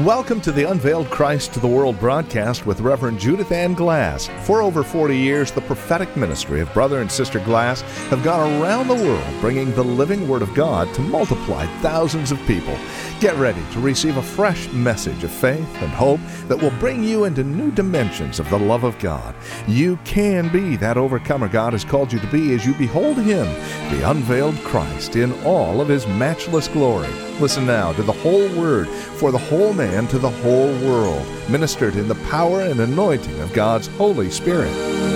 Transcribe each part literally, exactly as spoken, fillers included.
Welcome to the Unveiled Christ to the World broadcast with Reverend Judith Ann Glass. For over forty years, the prophetic ministry of Brother and Sister Glass have gone around the world bringing the living Word of God to multiply thousands of people. Get ready to receive a fresh message of faith and hope that will bring you into new dimensions of the love of God. You can be that overcomer God has called you to be as you behold Him, the unveiled Christ, in all of His matchless glory. Listen now to the whole Word for the whole man to the whole world, ministered in the power and anointing of God's Holy Spirit.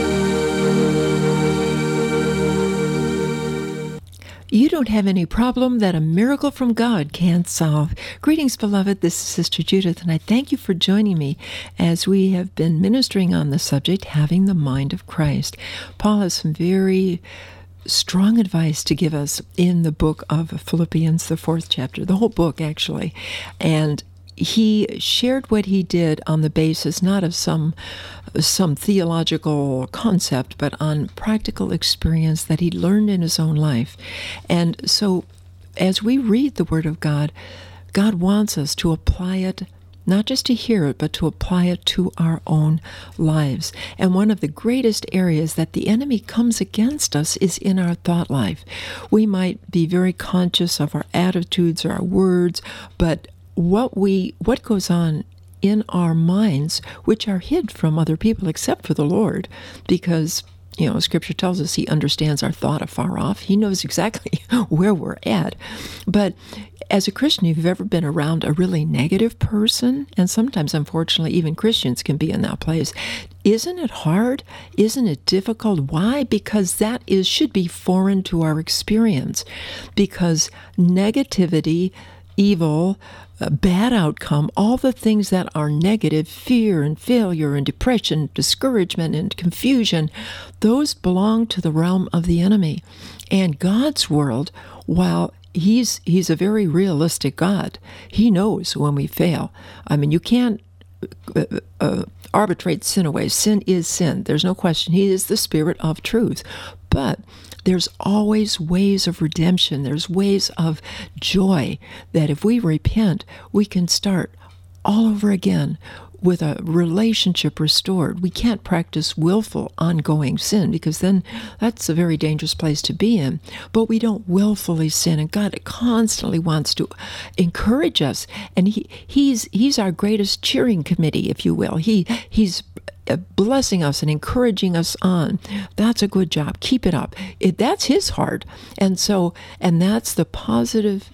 You don't have any problem that a miracle from God can't solve. Greetings, beloved. This is Sister Judith, and I thank you for joining me as we have been ministering on the subject, having the mind of Christ. Paul has some very strong advice to give us in the book of Philippians, the fourth chapter, the whole book, actually. And he shared what he did on the basis not of some some theological concept, but on practical experience that he learned in his own life. And so as we read the Word of God, God wants us to apply it, not just to hear it, but to apply it to our own lives. And one of the greatest areas that the enemy comes against us is in our thought life. We might be very conscious of our attitudes or our words, but what we what goes on in our minds, which are hid from other people except for the Lord, because you know, Scripture tells us He understands our thought afar off. He knows exactly where we're at. But as a Christian, if you've ever been around a really negative person, and sometimes, unfortunately, even Christians can be in that place, isn't it hard? Isn't it difficult? Why? Because that is should be foreign to our experience. Because negativity, evil, a bad outcome, all the things that are negative, fear and failure and depression, discouragement and confusion, those belong to the realm of the enemy. And God's world, while He's He's a very realistic God, He knows when we fail. I mean, you can't uh, uh, arbitrate sin away. Sin is sin. There's no question. He is the Spirit of truth. But there's always ways of redemption. There's ways of joy that if we repent, we can start all over again with a relationship restored. We can't practice willful, ongoing sin because then that's a very dangerous place to be in. But we don't willfully sin, and God constantly wants to encourage us. And he, He's He's our greatest cheering committee, if you will. He He's blessing us and encouraging us on. That's a good job. Keep it up. It, that's His heart. And so, and that's the positive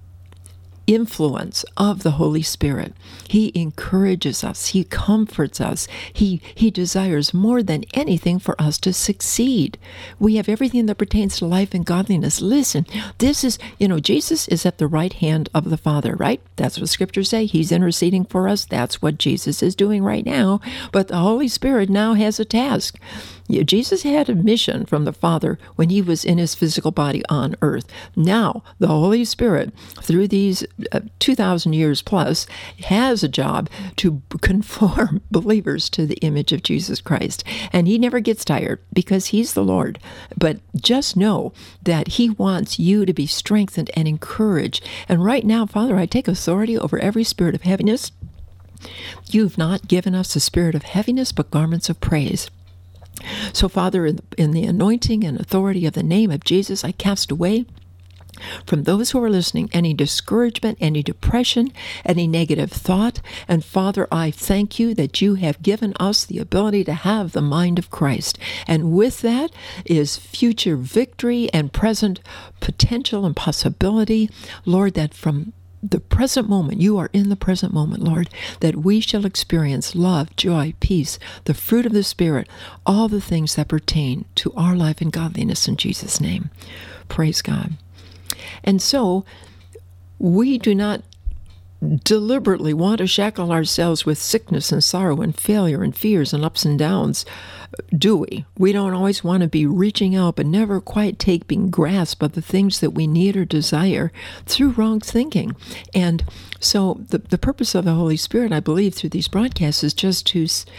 influence of the Holy Spirit. He encourages us. He comforts us. He he desires more than anything for us to succeed. We have everything that pertains to life and godliness. Listen, this is, you know, Jesus is at the right hand of the Father, right? That's what Scriptures say. He's interceding for us. That's what Jesus is doing right now. But the Holy Spirit now has a task. Jesus had a mission from the Father when He was in His physical body on earth. Now, the Holy Spirit, through these uh, two thousand years plus, has a job to conform believers to the image of Jesus Christ. And He never gets tired because He's the Lord. But just know that He wants you to be strengthened and encouraged. And right now, Father, I take authority over every spirit of heaviness. You've not given us a spirit of heaviness, but garments of praise. So, Father, in the, in the anointing and authority of the name of Jesus, I cast away from those who are listening any discouragement, any depression, any negative thought. And Father, I thank You that You have given us the ability to have the mind of Christ. And with that is future victory and present potential and possibility. Lord, that from the present moment, You are in the present moment, Lord, that we shall experience love, joy, peace, the fruit of the Spirit, all the things that pertain to our life and godliness in Jesus' name. Praise God. And so, we do not deliberately want to shackle ourselves with sickness and sorrow and failure and fears and ups and downs, do we? We don't always want to be reaching out but never quite taking grasp of the things that we need or desire through wrong thinking. And so the, the purpose of the Holy Spirit, I believe, through these broadcasts is just to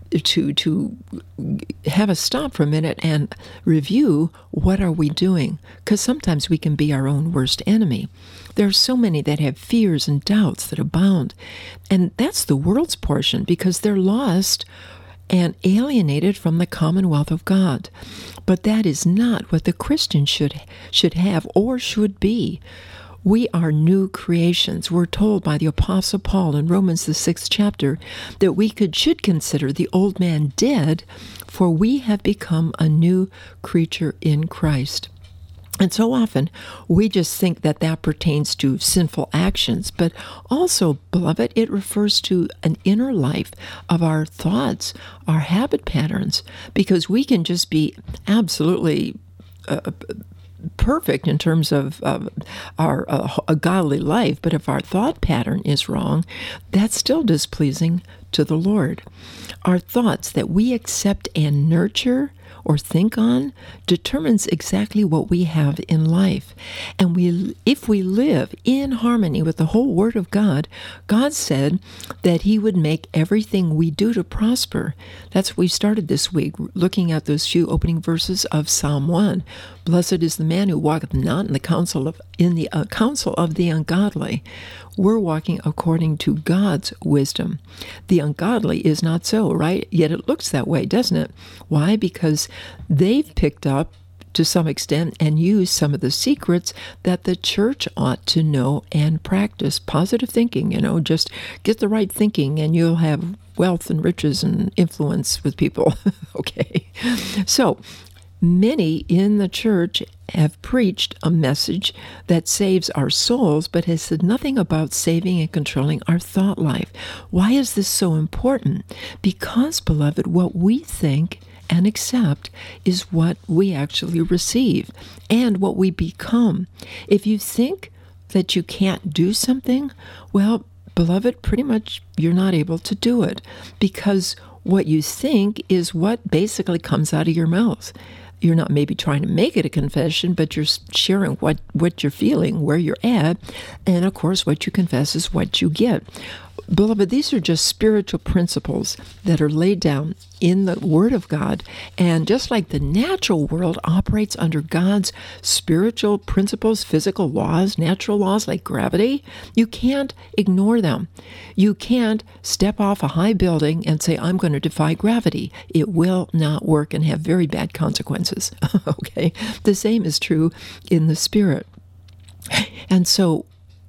to to have us stop for a minute and review, what are we doing? Because sometimes we can be our own worst enemy. There are so many that have fears and doubts that abound. And that's the world's portion, because they're lost and alienated from the commonwealth of God. But that is not what the Christian should should have or should be. We are new creations. We're told by the Apostle Paul in Romans, the sixth chapter, that we could should consider the old man dead, for we have become a new creature in Christ. And so often, we just think that that pertains to sinful actions, but also, beloved, it refers to an inner life of our thoughts, our habit patterns, because we can just be absolutely uh, perfect in terms of uh, our uh, a godly life, but if our thought pattern is wrong, that's still displeasing to the Lord. Our thoughts that we accept and nurture or think on determines exactly what we have in life. And we, if we live in harmony with the whole Word of God, God said that He would make everything we do to prosper. That's what we started this week, looking at those few opening verses of Psalm one. Blessed is the man who walketh not in the counsel of in the uh, counsel of the ungodly. We're walking according to God's wisdom. The ungodly is not so, right? Yet it looks that way, doesn't it? Why? Because they've picked up, to some extent, and used some of the secrets that the church ought to know and practice. Positive thinking, you know, just get the right thinking and you'll have wealth and riches and influence with people. Okay. So, many in the church have preached a message that saves our souls, but has said nothing about saving and controlling our thought life. Why is this so important? Because, beloved, what we think and accept is what we actually receive and what we become. If you think that you can't do something, well, beloved, pretty much you're not able to do it, because what you think is what basically comes out of your mouth. You're not maybe trying to make it a confession, but you're sharing what, what you're feeling, where you're at, and of course what you confess is what you get. Beloved, these are just spiritual principles that are laid down in the Word of God, and just like the natural world operates under God's spiritual principles, physical laws, natural laws like gravity, you can't ignore them. You can't step off a high building and say, I'm going to defy gravity. It will not work and have very bad consequences. Okay? The same is true in the Spirit. And so,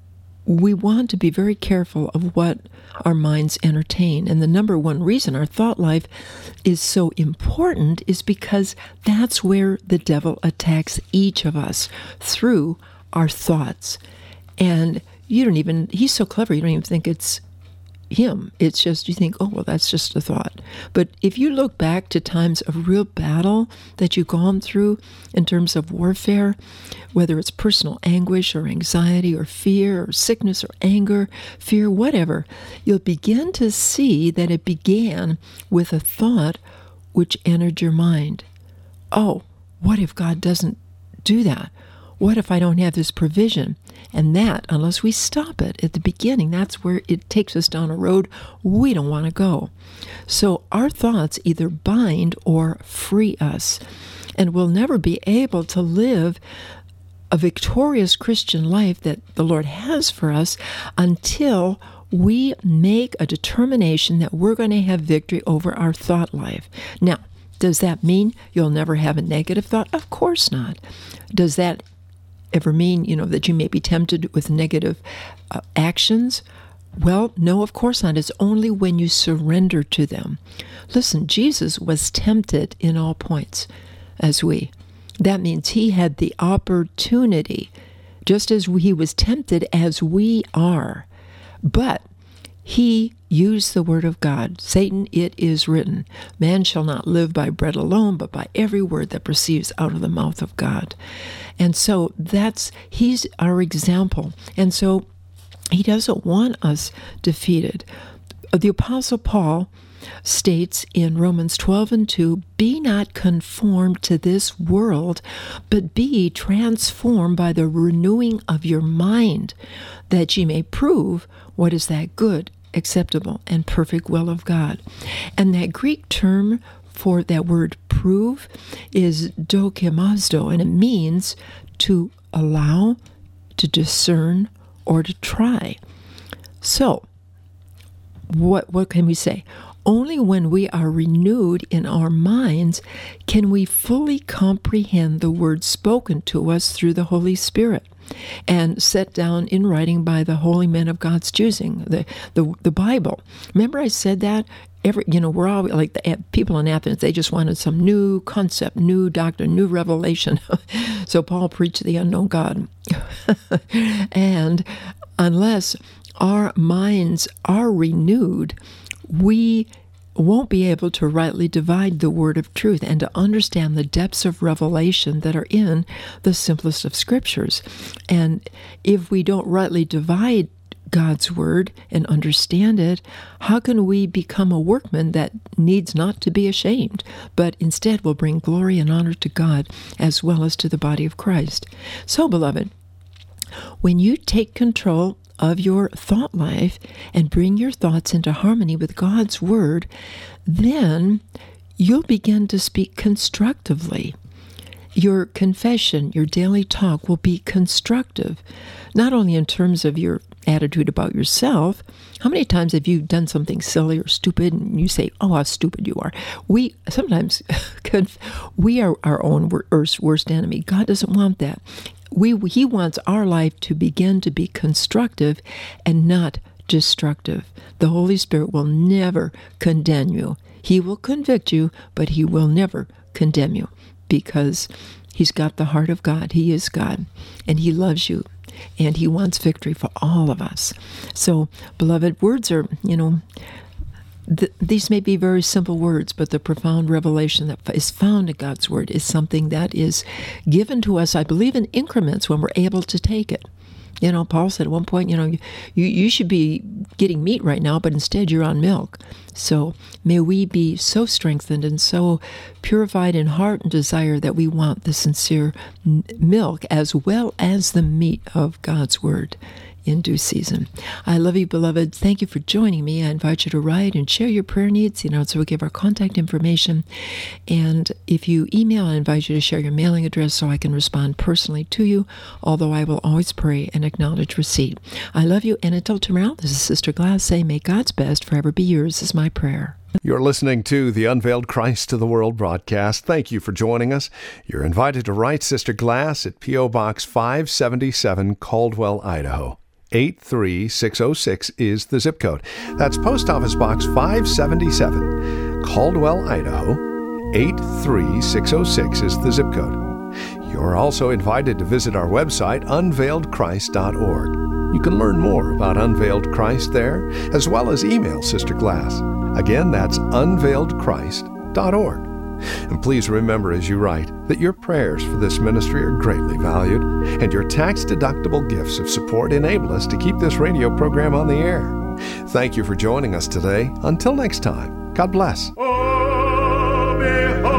we want to be very careful of what our minds entertain. And the number one reason our thought life is so important is because that's where the devil attacks each of us, through our thoughts. And you don't even, he's so clever, you don't even think it's him. It's just, you think, oh, well, that's just a thought. But if you look back to times of real battle that you've gone through in terms of warfare, whether it's personal anguish or anxiety or fear or sickness or anger, fear, whatever, you'll begin to see that it began with a thought which entered your mind. Oh, what if God doesn't do that? What if I don't have this provision? And that, unless we stop it at the beginning, that's where it takes us down a road we don't want to go. So our thoughts either bind or free us. And we'll never be able to live a victorious Christian life that the Lord has for us until we make a determination that we're going to have victory over our thought life. Now, does that mean you'll never have a negative thought? Of course not. Does that ever mean, you know, that you may be tempted with negative uh, actions? Well, no, of course not. It's only when you surrender to them. Listen, Jesus was tempted in all points as we. That means he had the opportunity, just as he was tempted as we are. But he used the word of God. Satan, it is written, man shall not live by bread alone, but by every word that proceeds out of the mouth of God. And so that's, he's our example. And so he doesn't want us defeated. The Apostle Paul states in Romans twelve and two, be not conformed to this world, but be transformed by the renewing of your mind, that ye may prove what is that good acceptable and perfect will of God. And that Greek term for that word prove is dokimazdo, and it means to allow, to discern, or to try. So, what what can we say? Only when we are renewed in our minds can we fully comprehend the words spoken to us through the Holy Spirit and set down in writing by the holy men of God's choosing, the the, the Bible. Remember I said that? Every, you know, we're all like the people in Athens, they just wanted some new concept, new doctrine, new revelation. So Paul preached the unknown God. And unless our minds are renewed, we won't be able to rightly divide the word of truth and to understand the depths of revelation that are in the simplest of scriptures. And if we don't rightly divide God's word and understand it, how can we become a workman that needs not to be ashamed, but instead will bring glory and honor to God as well as to the body of Christ? So, beloved, when you take control of your thought life and bring your thoughts into harmony with God's word, then you'll begin to speak constructively. Your confession, your daily talk will be constructive, not only in terms of your attitude about yourself. How many times have you done something silly or stupid and you say, oh, how stupid you are? We sometimes, we are our own worst, worst enemy. God doesn't want that. We, he wants our life to begin to be constructive and not destructive. The Holy Spirit will never condemn you. He will convict you, but he will never condemn you because he's got the heart of God. He is God, and he loves you, and he wants victory for all of us. So, beloved, words are, you know, th- these may be very simple words, but the profound revelation that is found in God's word is something that is given to us, I believe, in increments when we're able to take it. You know, Paul said at one point, you know, you, you should be getting meat right now, but instead you're on milk. So may we be so strengthened and so purified in heart and desire that we want the sincere m- milk as well as the meat of God's word in due season. I love you, beloved. Thank you for joining me. I invite you to write and share your prayer needs. You know, so we'll give our contact information. And if you email, I invite you to share your mailing address so I can respond personally to you, although I will always pray and acknowledge receipt. I love you, and until tomorrow, this is Sister Glass saying, may God's best forever be yours is my prayer. You're listening to the Unveiled Christ to the World broadcast. Thank you for joining us. You're invited to write Sister Glass at P O. Box five seventy-seven, Caldwell, Idaho. eight three six oh six is the zip code. That's Post Office Box five seventy-seven, Caldwell, Idaho. eight three six oh six is the zip code. You're also invited to visit our website, unveiled christ dot org. You can learn more about Unveiled Christ there, as well as email Sister Glass. Again, that's unveiled christ dot org. And please remember as you write that your prayers for this ministry are greatly valued, and your tax-deductible gifts of support enable us to keep this radio program on the air. Thank you for joining us today. Until next time, God bless. Oh, behold.